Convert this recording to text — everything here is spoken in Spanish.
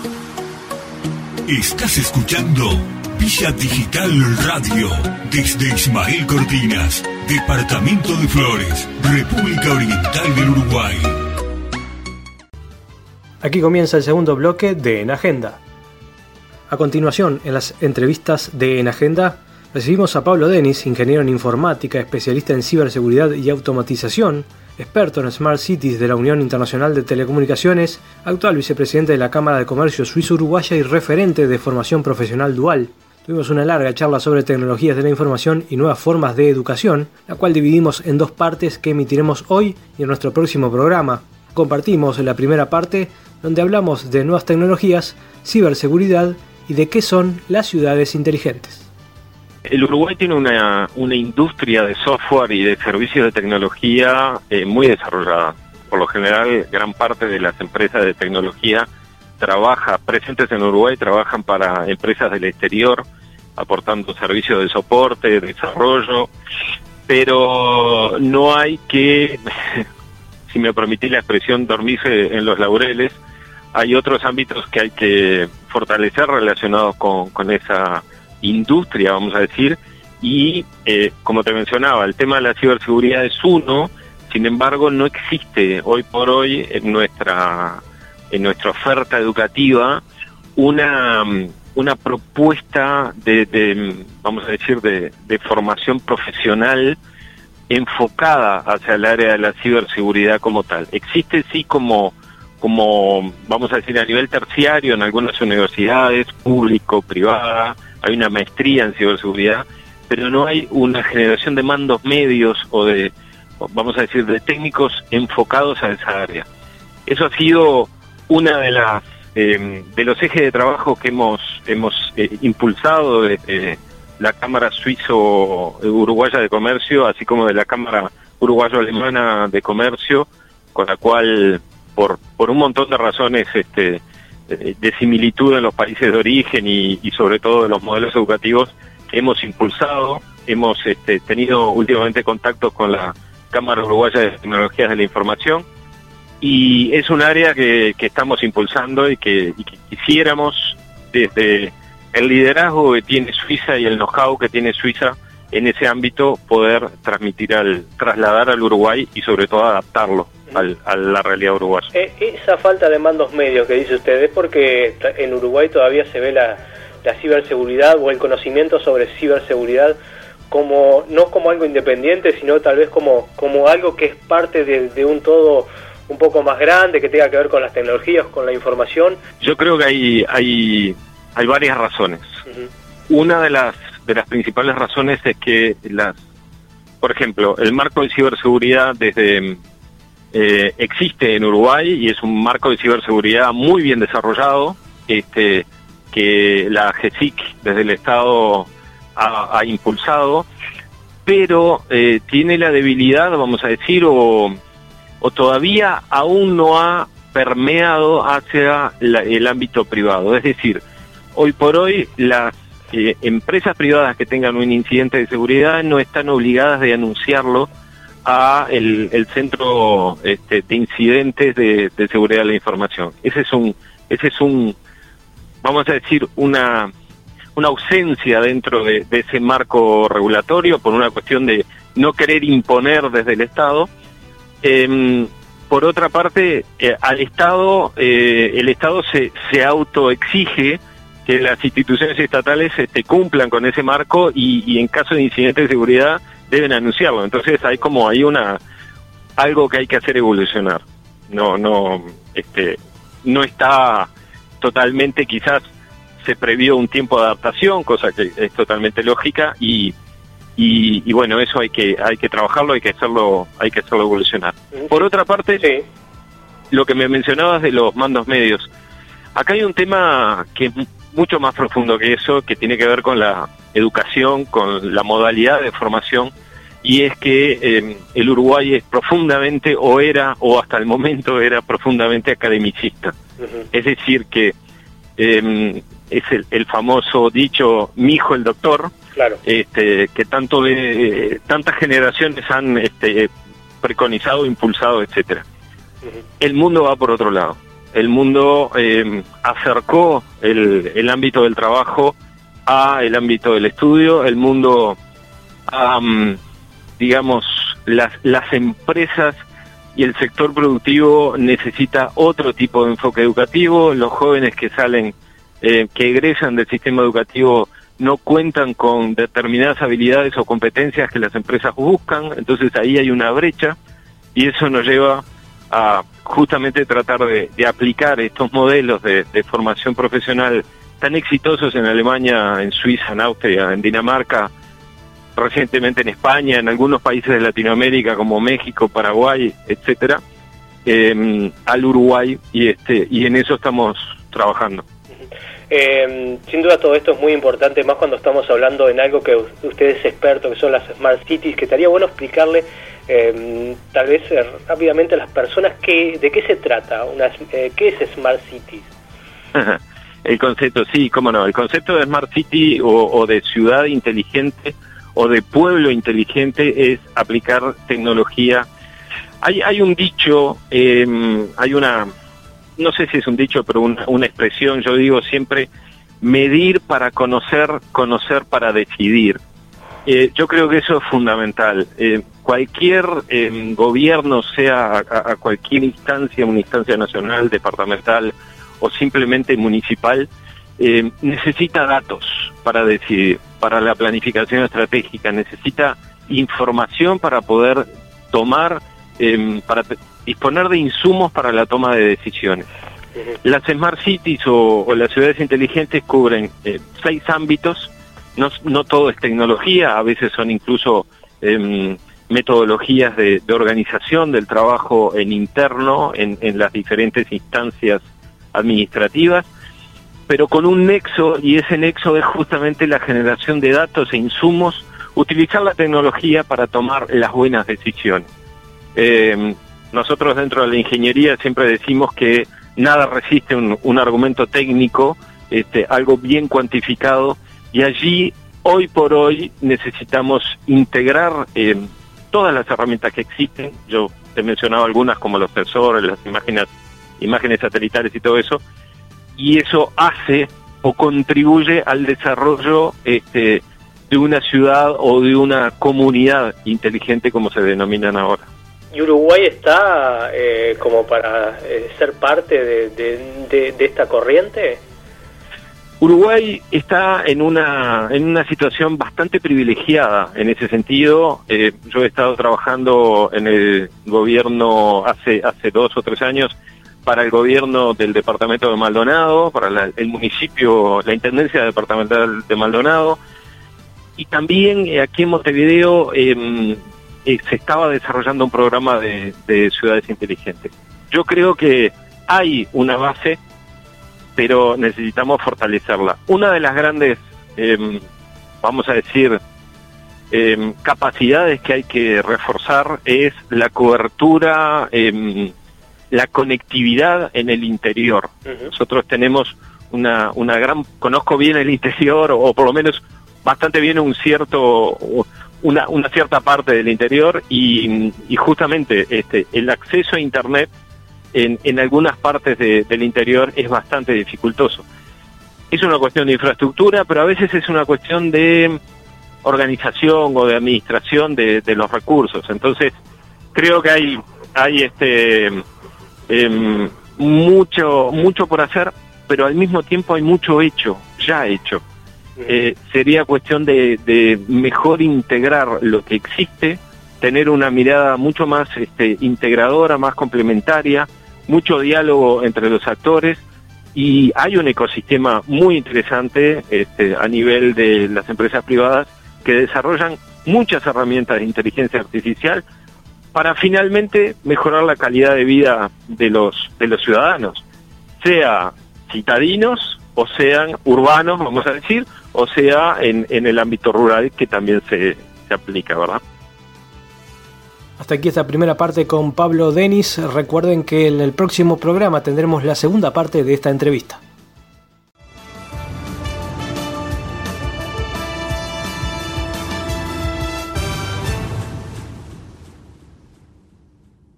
Estás escuchando Villa Digital Radio desde Ismael Cortinas, Departamento de Flores, República Oriental del Uruguay. Aquí comienza el segundo bloque de En Agenda. A continuación, en las entrevistas de En Agenda, recibimos a Pablo Denis, ingeniero en informática, especialista en ciberseguridad y automatización, experto en Smart Cities de la Unión Internacional de Telecomunicaciones, actual vicepresidente de la Cámara de Comercio Suizo-Uruguaya y referente de formación profesional dual. Tuvimos una larga charla sobre tecnologías de la información y nuevas formas de educación, la cual dividimos en dos partes que emitiremos hoy y en nuestro próximo programa. Compartimos la primera parte, donde hablamos de nuevas tecnologías, ciberseguridad y de qué son las ciudades inteligentes. El Uruguay tiene una industria de software y de servicios de tecnología muy desarrollada. Por lo general, gran parte de las empresas de tecnología presentes en Uruguay trabajan para empresas del exterior, aportando servicios de soporte, desarrollo, pero no hay que, si me permitís la expresión, dormirse en los laureles. Hay otros ámbitos que hay que fortalecer relacionados con esa industria, vamos a decir, y como te mencionaba, el tema de la ciberseguridad es uno. Sin embargo, no existe hoy por hoy en nuestra oferta educativa una propuesta vamos a decir, de formación profesional enfocada hacia el área de la ciberseguridad como tal. Existe sí como vamos a decir, a nivel terciario en algunas universidades, público, privada, hay una maestría en ciberseguridad, pero no hay una generación de mandos medios o vamos a decir, de técnicos enfocados a esa área. Eso ha sido una de los ejes de trabajo que hemos impulsado desde la Cámara Suizo-Uruguaya de Comercio, así como de la Cámara Uruguayo-Alemana de Comercio, con la cual, por un montón de razones de similitud en los países de origen y sobre todo de los modelos educativos, hemos impulsado, hemos tenido últimamente contactos con la Cámara Uruguaya de Tecnologías de la Información, y es un área que estamos impulsando y que quisiéramos, desde el liderazgo que tiene Suiza y el know-how que tiene Suiza en ese ámbito, poder trasladar al Uruguay y sobre todo adaptarlo a la realidad uruguaya. Esa falta de mandos medios que dice usted es porque en Uruguay todavía se ve la ciberseguridad o el conocimiento sobre ciberseguridad no como algo independiente, sino tal vez como algo que es parte de un todo un poco más grande, que tenga que ver con las tecnologías, con la información. Yo creo que hay varias razones. Uh-huh. Una de las principales razones es que por ejemplo, el marco de ciberseguridad existe en Uruguay y es un marco de ciberseguridad muy bien desarrollado, que la GESIC desde el Estado ha impulsado, pero tiene la debilidad, vamos a decir, o todavía aún no ha permeado hacia el ámbito privado. Es decir, hoy por hoy las empresas privadas que tengan un incidente de seguridad no están obligadas de anunciarlo a el centro de incidentes de seguridad de la información. Ese es un vamos a decir, una ausencia dentro de ese marco regulatorio por una cuestión de no querer imponer desde el Estado. Por otra parte, al Estado, el Estado se autoexige que las instituciones estatales cumplan con ese marco y en caso de incidente de seguridad deben anunciarlo. Entonces hay algo que hay que hacer evolucionar. No está totalmente, quizás se previó un tiempo de adaptación, cosa que es totalmente lógica, y bueno, eso hay que trabajarlo, hay que hacerlo evolucionar. Por otra parte, sí, lo que me mencionabas de los mandos medios, acá hay un tema que es mucho más profundo que eso, que tiene que ver con la educación, con la modalidad de formación, y es que el Uruguay es profundamente, o hasta el momento era profundamente academicista. Uh-huh. Es decir, que es el famoso dicho, mi hijo el doctor, claro, que tantas generaciones han preconizado, impulsado, etcétera. Uh-huh. El mundo va por otro lado. el mundo acercó el ámbito del trabajo a el ámbito del estudio, el mundo, digamos, las empresas y el sector productivo necesita otro tipo de enfoque educativo. Los jóvenes que salen, que egresan del sistema educativo no cuentan con determinadas habilidades o competencias que las empresas buscan, entonces ahí hay una brecha y eso nos lleva a justamente tratar de aplicar estos modelos de formación profesional tan exitosos en Alemania, en Suiza, en Austria, en Dinamarca, recientemente en España, en algunos países de Latinoamérica como México, Paraguay, etcétera, al Uruguay, y en eso estamos trabajando. Sin duda todo esto es muy importante, más cuando estamos hablando en algo que usted es experto, que son las Smart Cities, que estaría bueno explicarle tal vez rápidamente a las personas de qué se trata, qué es Smart Cities. El concepto, sí, cómo no, el concepto de Smart City o de ciudad inteligente o de pueblo inteligente es aplicar tecnología. Hay un dicho, hay una, no sé si es un dicho, pero una expresión, yo digo siempre, medir para conocer, conocer para decidir. Yo creo que eso es fundamental. Cualquier gobierno, sea a cualquier instancia, una instancia nacional, departamental o simplemente municipal, necesita datos para decidir, para la planificación estratégica, necesita información para poder tomar, para disponer de insumos para la toma de decisiones. Las Smart Cities o las ciudades inteligentes cubren 6 ámbitos. No todo es tecnología, a veces son incluso metodologías de organización del trabajo en interno, en las diferentes instancias administrativas, pero con un nexo, y ese nexo es justamente la generación de datos e insumos, utilizar la tecnología para tomar las buenas decisiones. Nosotros dentro de la ingeniería siempre decimos que nada resiste un argumento técnico, algo bien cuantificado, y allí, hoy por hoy, necesitamos integrar todas las herramientas que existen. Yo te he mencionado algunas como los sensores, las imágenes satelitales y todo eso, y eso hace o contribuye al desarrollo de una ciudad o de una comunidad inteligente, como se denominan ahora. ¿Y Uruguay está como para ser parte de esta corriente? Uruguay está en una situación bastante privilegiada en ese sentido. Yo he estado trabajando en el gobierno hace 2 o 3 años para el gobierno del departamento de Maldonado, para el municipio, la intendencia departamental de Maldonado, y también aquí en Montevideo se estaba desarrollando un programa de ciudades inteligentes. Yo creo que hay una base, pero necesitamos fortalecerla. Una de las grandes, vamos a decir, capacidades que hay que reforzar es la cobertura, la conectividad en el interior. Nosotros tenemos una gran, conozco bien el interior, o por lo menos bastante bien una cierta parte del interior, y justamente el acceso a Internet en algunas partes del interior es bastante dificultoso. Es una cuestión de infraestructura, pero a veces es una cuestión de organización o de administración de los recursos. Entonces, creo que hay mucho por hacer, pero al mismo tiempo hay mucho ya hecho. Sería cuestión de mejor integrar lo que existe, tener una mirada mucho más integradora, más complementaria, mucho diálogo entre los actores, y hay un ecosistema muy interesante a nivel de las empresas privadas que desarrollan muchas herramientas de inteligencia artificial para finalmente mejorar la calidad de vida de los ciudadanos, sea citadinos o sean urbanos, vamos a decir, o sea en el ámbito rural, que también se aplica, ¿verdad? Hasta aquí esta primera parte con Pablo Denis. Recuerden que en el próximo programa tendremos la segunda parte de esta entrevista.